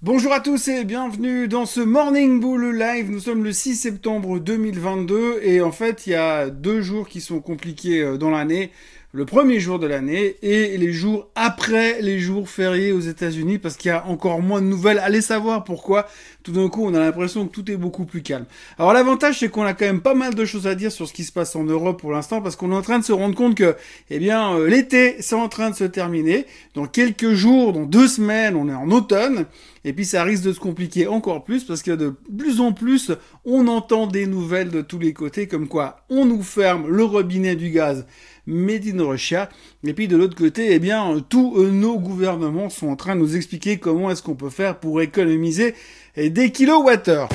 Bonjour à tous et bienvenue dans ce Morning Bull Live. Nous sommes le 6 septembre 2022 et en fait il y a 2 jours qui sont compliqués dans l'année. Le premier jour de l'année et les jours après les jours fériés aux États-Unis parce qu'il y a encore moins de nouvelles. Allez savoir pourquoi. Tout d'un coup, on a l'impression que tout est beaucoup plus calme. Alors l'avantage, c'est qu'on a quand même pas mal de choses à dire sur ce qui se passe en Europe pour l'instant parce qu'on est en train de se rendre compte que, l'été, c'est en train de se terminer. Dans quelques jours, dans 2 semaines, on est en automne. Et puis ça risque de se compliquer encore plus parce que de plus en plus, on entend des nouvelles de tous les côtés comme quoi on nous ferme le robinet du gaz made in Russia. Et puis de l'autre côté, tous nos gouvernements sont en train de nous expliquer comment est-ce qu'on peut faire pour économiser des kilowattheures.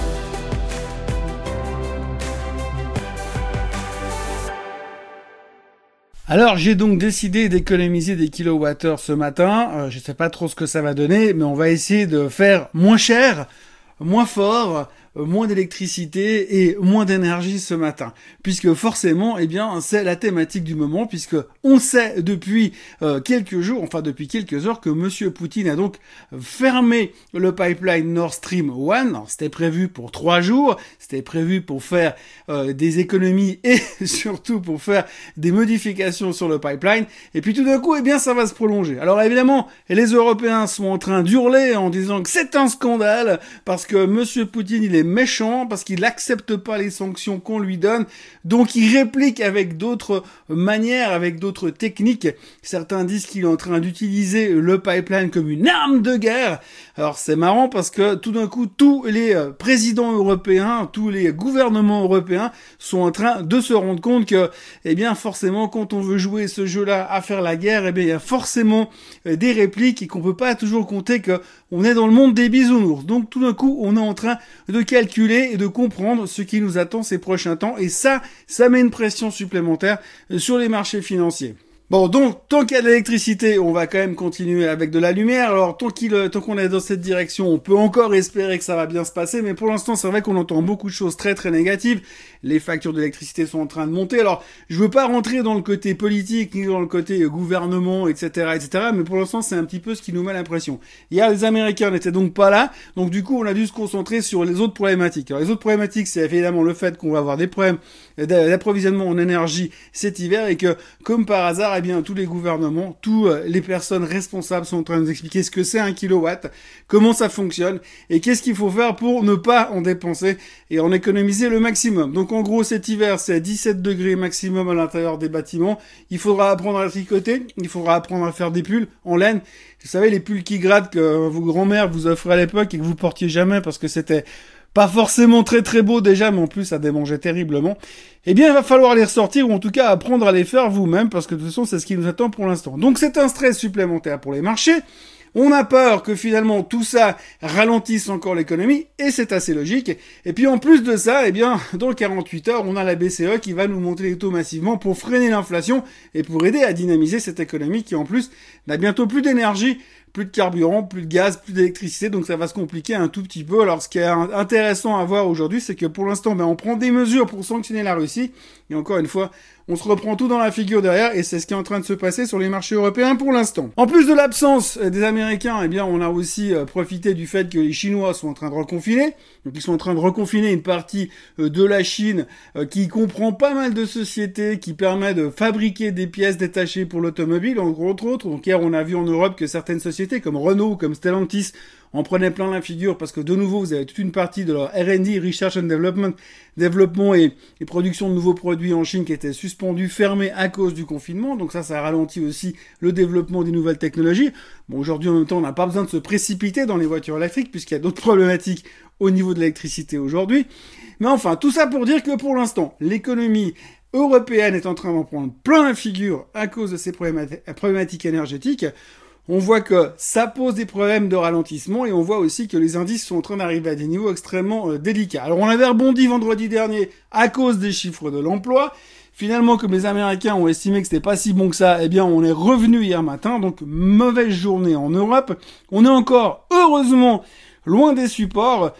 Alors j'ai donc décidé d'économiser des kilowattheures ce matin. Je sais pas trop ce que ça va donner, mais on va essayer de faire moins cher, moins fort, moins d'électricité et moins d'énergie ce matin. Puisque forcément, c'est la thématique du moment, puisque on sait depuis quelques jours, depuis quelques heures, que Monsieur Poutine a donc fermé le pipeline Nord Stream 1. Alors, c'était prévu pour 3 jours, c'était prévu pour faire des économies et surtout pour faire des modifications sur le pipeline. Et puis tout d'un coup, ça va se prolonger. Alors évidemment, les Européens sont en train d'hurler en disant que c'est un scandale parce que Monsieur Poutine, il est méchant parce qu'il n'accepte pas les sanctions qu'on lui donne, donc il réplique avec d'autres manières, avec d'autres techniques. Certains disent qu'il est en train d'utiliser le pipeline comme une arme de guerre. Alors c'est marrant parce que tout d'un coup, tous les présidents européens, tous les gouvernements européens sont en train de se rendre compte que, forcément, quand on veut jouer ce jeu-là à faire la guerre, il y a forcément des répliques et qu'on peut pas toujours compter que on est dans le monde des bisounours. Donc tout d'un coup, on est en train de calculer et de comprendre ce qui nous attend ces prochains temps. Et ça met une pression supplémentaire sur les marchés financiers. Bon, donc, tant qu'il y a de l'électricité, on va quand même continuer avec de la lumière. Alors, tant qu'on est dans cette direction, on peut encore espérer que ça va bien se passer. Mais pour l'instant, c'est vrai qu'on entend beaucoup de choses très très négatives. Les factures d'électricité sont en train de monter. Alors, je veux pas rentrer dans le côté politique, ni dans le côté gouvernement, etc., etc. Mais pour l'instant, c'est un petit peu ce qui nous met l'impression. Hier, les Américains n'étaient donc pas là. Donc, du coup, on a dû se concentrer sur les autres problématiques. Alors, les autres problématiques, c'est évidemment le fait qu'on va avoir des problèmes d'approvisionnement en énergie cet hiver et que, comme par hasard, tous les gouvernements, toutes les personnes responsables sont en train de nous expliquer ce que c'est un kilowatt, comment ça fonctionne et qu'est-ce qu'il faut faire pour ne pas en dépenser et en économiser le maximum. Donc en gros, cet hiver, c'est 17 degrés maximum à l'intérieur des bâtiments. Il faudra apprendre à tricoter, il faudra apprendre à faire des pulls en laine. Vous savez, les pulls qui grattent que vos grands-mères vous offraient à l'époque et que vous portiez jamais parce que c'était pas forcément très très beau déjà, mais en plus ça démangeait terriblement. Il va falloir les ressortir ou en tout cas apprendre à les faire vous-même parce que de toute façon c'est ce qui nous attend pour l'instant. Donc c'est un stress supplémentaire pour les marchés. On a peur que finalement tout ça ralentisse encore l'économie et c'est assez logique. Et puis en plus de ça, dans 48 heures, on a la BCE qui va nous monter les taux massivement pour freiner l'inflation et pour aider à dynamiser cette économie qui en plus n'a bientôt plus d'énergie, plus de carburant, plus de gaz, plus d'électricité, donc ça va se compliquer un tout petit peu. Alors ce qui est intéressant à voir aujourd'hui, c'est que pour l'instant, on prend des mesures pour sanctionner la Russie, et encore une fois, on se reprend tout dans la figure derrière, et c'est ce qui est en train de se passer sur les marchés européens pour l'instant. En plus de l'absence des Américains, on a aussi profité du fait que les Chinois sont en train de reconfiner, donc ils sont en train de reconfiner une partie de la Chine qui comprend pas mal de sociétés qui permet de fabriquer des pièces détachées pour l'automobile, entre autres. Donc hier, on a vu en Europe que certaines sociétés comme Renault, comme Stellantis, en prenaient plein la figure parce que de nouveau, vous avez toute une partie de leur R&D, Research and Development, développement et production de nouveaux produits en Chine qui étaient suspendus, fermés à cause du confinement. Donc ça ralentit aussi le développement des nouvelles technologies. Bon, aujourd'hui, en même temps, on n'a pas besoin de se précipiter dans les voitures électriques puisqu'il y a d'autres problématiques au niveau de l'électricité aujourd'hui. Mais enfin, tout ça pour dire que pour l'instant, l'économie européenne est en train d'en prendre plein la figure à cause de ces problématiques énergétiques. On voit que ça pose des problèmes de ralentissement et on voit aussi que les indices sont en train d'arriver à des niveaux extrêmement délicats. Alors on avait rebondi vendredi dernier à cause des chiffres de l'emploi. Finalement, comme les Américains ont estimé que c'était pas si bon que ça, on est revenu hier matin. Donc mauvaise journée en Europe. On est encore, heureusement, loin des supports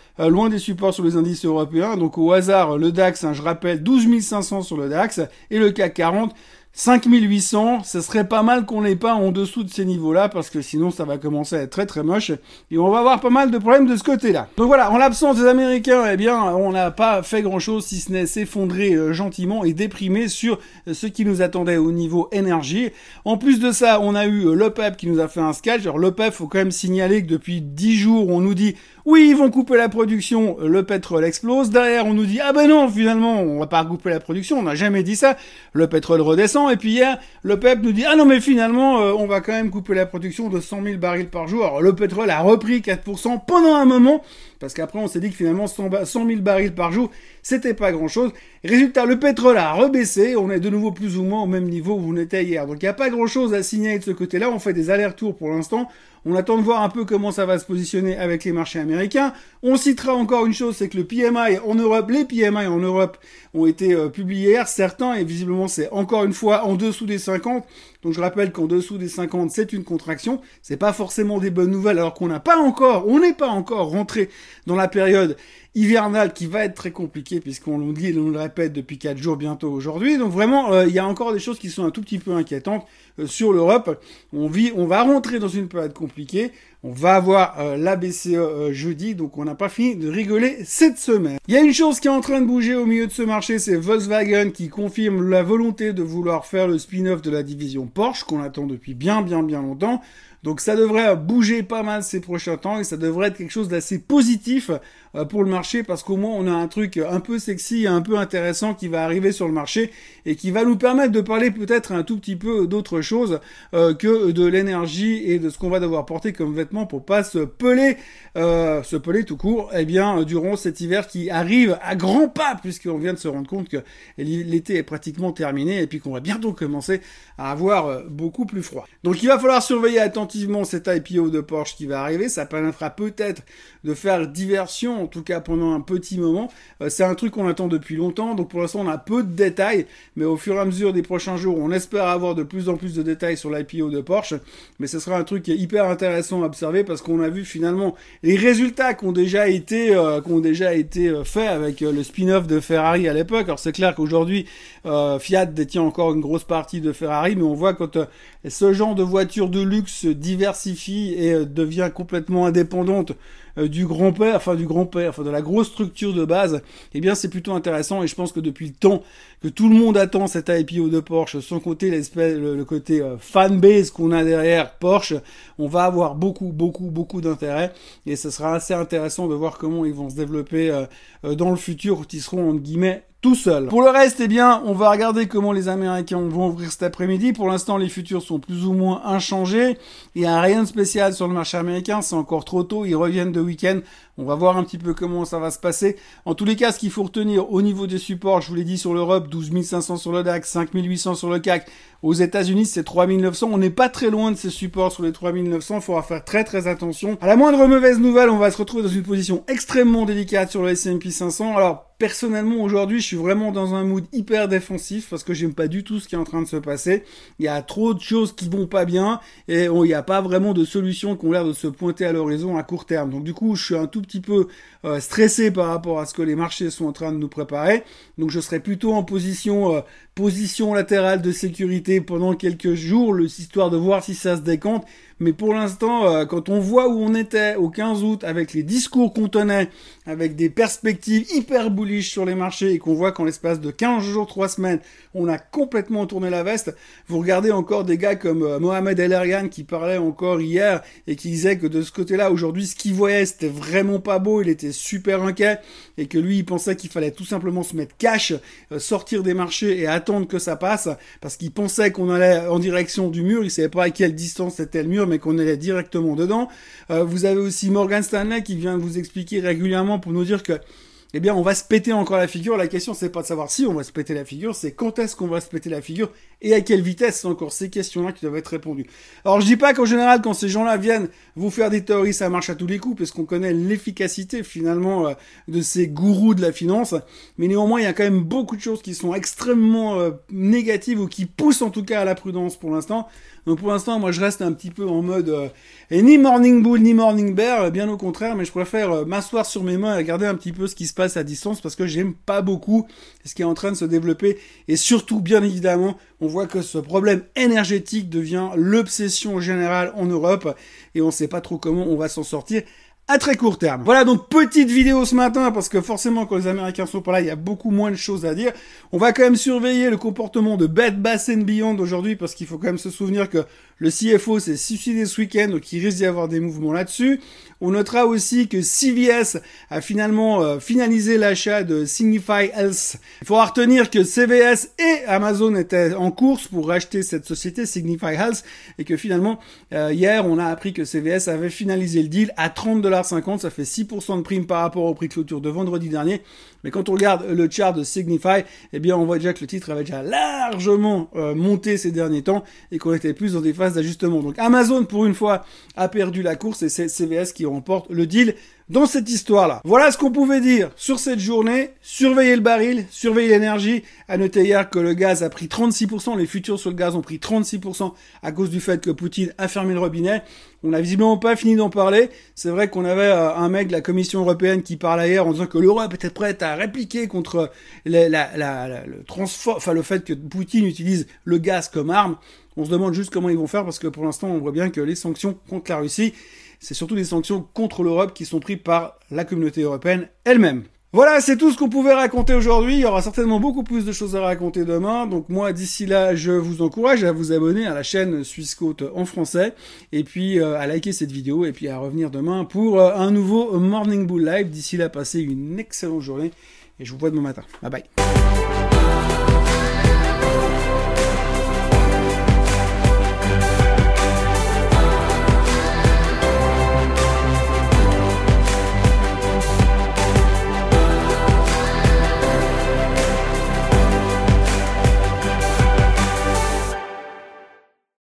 sur les indices européens. Donc au hasard, le DAX, je rappelle, 12 500 sur le DAX et le CAC 40, 5800, ce serait pas mal qu'on n'ait pas en dessous de ces niveaux-là, parce que sinon ça va commencer à être très très moche, et on va avoir pas mal de problèmes de ce côté-là. Donc voilà, en l'absence des Américains, eh bien, on n'a pas fait grand-chose, si ce n'est s'effondrer gentiment et déprimer sur ce qui nous attendait au niveau énergie. En plus de ça, on a eu l'OPEP qui nous a fait un sketch. Alors l'OPEP, faut quand même signaler que depuis 10 jours, on nous dit oui, ils vont couper la production, le pétrole explose. Derrière, on nous dit ah ben non, finalement, on va pas couper la production, on n'a jamais dit ça. Le pétrole redescend. Et puis hier, le PEP nous dit ah non mais finalement, on va quand même couper la production de 100 000 barils par jour. Alors le pétrole a repris 4% pendant un moment, parce qu'après on s'est dit que finalement 100 000 barils par jour, c'était pas grand-chose. Résultat, le pétrole a rebaissé, on est de nouveau plus ou moins au même niveau où on était hier. Donc il n'y a pas grand-chose à signaler de ce côté-là, on fait des allers-retours pour l'instant. On attend de voir un peu comment ça va se positionner avec les marchés américains. On citera encore une chose, c'est que le PMI en Europe, les PMI en Europe ont été publiés hier, certains, et visiblement c'est encore une fois en dessous des 50. Donc je rappelle qu'en dessous des 50, c'est une contraction. C'est pas forcément des bonnes nouvelles, alors qu'on n'est pas encore rentré dans la période hivernale qui va être très compliquée, puisqu'on nous dit, on le répète depuis 4 jours bientôt aujourd'hui. Donc vraiment, il y a encore des choses qui sont un tout petit peu inquiétantes sur l'Europe. On va rentrer dans une période compliquée. On va avoir la BCE jeudi, donc on n'a pas fini de rigoler cette semaine. Il y a une chose qui est en train de bouger au milieu de ce marché, c'est Volkswagen qui confirme la volonté de vouloir faire le spin-off de la division Porsche, qu'on attend depuis bien longtemps. Donc ça devrait bouger pas mal ces prochains temps et ça devrait être quelque chose d'assez positif pour le marché, parce qu'au moins on a un truc un peu sexy, un peu intéressant qui va arriver sur le marché et qui va nous permettre de parler peut-être un tout petit peu d'autre chose que de l'énergie et de ce qu'on va devoir porter comme vêtements pour pas se peler tout court, eh bien durant cet hiver qui arrive à grands pas, puisqu'on vient de se rendre compte que l'été est pratiquement terminé et puis qu'on va bientôt commencer à avoir beaucoup plus froid. Donc il va falloir surveiller attentivement cet IPO de Porsche qui va arriver. Ça permettra peut-être de faire diversion, en tout cas pendant un petit moment. C'est un truc qu'on attend depuis longtemps, donc pour l'instant on a peu de détails, mais au fur et à mesure des prochains jours, on espère avoir de plus en plus de détails sur l'IPO de Porsche. Mais ce sera un truc qui est hyper intéressant à observer, parce qu'on a vu finalement les résultats qui ont déjà été faits avec le spin-off de Ferrari à l'époque. Alors c'est clair qu'aujourd'hui Fiat détient encore une grosse partie de Ferrari, mais on voit quand ce genre de voiture de luxe se diversifie et devient complètement indépendante de la grosse structure de base, eh bien c'est plutôt intéressant, et je pense que depuis le temps que tout le monde attend cet IPO de Porsche, sans compter le côté fanbase qu'on a derrière Porsche, on va avoir beaucoup d'intérêt, et ce sera assez intéressant de voir comment ils vont se développer dans le futur, quand ils seront entre guillemets tout seul. Pour le reste, eh bien, on va regarder comment les Américains vont ouvrir cet après-midi. Pour l'instant, les futurs sont plus ou moins inchangés. Il n'y a rien de spécial sur le marché américain. C'est encore trop tôt. Ils reviennent de week-end. On va voir un petit peu comment ça va se passer. En tous les cas, ce qu'il faut retenir au niveau des supports, je vous l'ai dit, sur l'Europe, 12 500 sur le DAX, 5 800 sur le CAC. Aux États-Unis, c'est 3 900. On n'est pas très loin de ces supports sur les 3 900. Il faudra faire très attention. À la moindre mauvaise nouvelle, on va se retrouver dans une position extrêmement délicate sur le S&P 500. Alors, personnellement, aujourd'hui, je suis vraiment dans un mood hyper défensif, parce que j'aime pas du tout ce qui est en train de se passer. Il y a trop de choses qui vont pas bien, et il n'y a pas vraiment de solutions qui ont l'air de se pointer à l'horizon à court terme. Donc du coup, je suis un tout petit peu stressé par rapport à ce que les marchés sont en train de nous préparer. Donc je serai plutôt en position latérale de sécurité pendant quelques jours, histoire de voir si ça se décante. Mais pour l'instant, quand on voit où on était au 15 août, avec les discours qu'on tenait, avec des perspectives hyper bullish sur les marchés, et qu'on voit qu'en l'espace de 15 jours, 3 semaines, on a complètement tourné la veste. Vous regardez encore des gars comme Mohamed El Erian qui parlait encore hier et qui disait que de ce côté-là, aujourd'hui, ce qu'il voyait, c'était vraiment pas beau, il était super inquiet, et que lui, il pensait qu'il fallait tout simplement se mettre cash, sortir des marchés et attendre que ça passe, parce qu'il pensait qu'on allait en direction du mur. Il savait pas à quelle distance c'était le mur, mais qu'on allait directement dedans. Vous avez aussi Morgan Stanley qui vient vous expliquer régulièrement pour nous dire que eh bien, on va se péter encore la figure. La question, c'est pas de savoir si on va se péter la figure, c'est quand est-ce qu'on va se péter la figure et à quelle vitesse. C'est encore ces questions-là qui doivent être répondues. Alors, je dis pas qu'en général, quand ces gens-là viennent vous faire des théories, ça marche à tous les coups, parce qu'on connaît l'efficacité, finalement, de ces gourous de la finance. Mais néanmoins, il y a quand même beaucoup de choses qui sont extrêmement négatives, ou qui poussent en tout cas à la prudence pour l'instant. Donc pour l'instant, moi je reste un petit peu en mode ni morning bull ni morning bear, bien au contraire, mais je préfère m'asseoir sur mes mains et regarder un petit peu ce qui se passe passe à distance parce que j'aime pas beaucoup ce qui est en train de se développer. Et surtout, bien évidemment, on voit que ce problème énergétique devient l'obsession générale en Europe et on sait pas trop comment on va s'en sortir à très court terme. Voilà, donc petite vidéo ce matin, parce que forcément quand les Américains sont pas là, il y a beaucoup moins de choses à dire. On va quand même surveiller le comportement de Bed Bath & Beyond aujourd'hui, parce qu'il faut quand même se souvenir que le CFO s'est suicidé ce week-end, donc il risque d'y avoir des mouvements là-dessus. On notera aussi que CVS a finalement finalisé l'achat de Signify Health. Il faudra retenir que CVS et Amazon étaient en course pour racheter cette société, Signify Health, et que finalement, hier, on a appris que CVS avait finalisé le deal à $30,50, ça fait 6% de prime par rapport au prix clôture de vendredi dernier. Mais quand on regarde le chart de Signify, eh bien, on voit déjà que le titre avait déjà largement monté ces derniers temps et qu'on était plus dans des phases d'ajustement. Donc Amazon, pour une fois, a perdu la course et c'est CVS qui remporte le deal dans cette histoire-là. Voilà ce qu'on pouvait dire sur cette journée. Surveillez le baril, surveillez l'énergie. À noter hier que le gaz a pris 36%, les futurs sur le gaz ont pris 36% à cause du fait que Poutine a fermé le robinet. On n'a visiblement pas fini d'en parler. C'est vrai qu'on avait un mec de la Commission européenne qui parlait hier en disant que l'Europe était prête à répliquer contre le fait que Poutine utilise le gaz comme arme. On se demande juste comment ils vont faire parce que pour l'instant, on voit bien que les sanctions contre la Russie, c'est surtout des sanctions contre l'Europe qui sont prises par la communauté européenne elle-même. Voilà, c'est tout ce qu'on pouvait raconter aujourd'hui. Il y aura certainement beaucoup plus de choses à raconter demain. Donc moi, d'ici là, je vous encourage à vous abonner à la chaîne Swissquote en français. Et puis à liker cette vidéo. Et puis à revenir demain pour un nouveau Morning Bull Live. D'ici là, passez une excellente journée. Et je vous vois demain matin. Bye bye.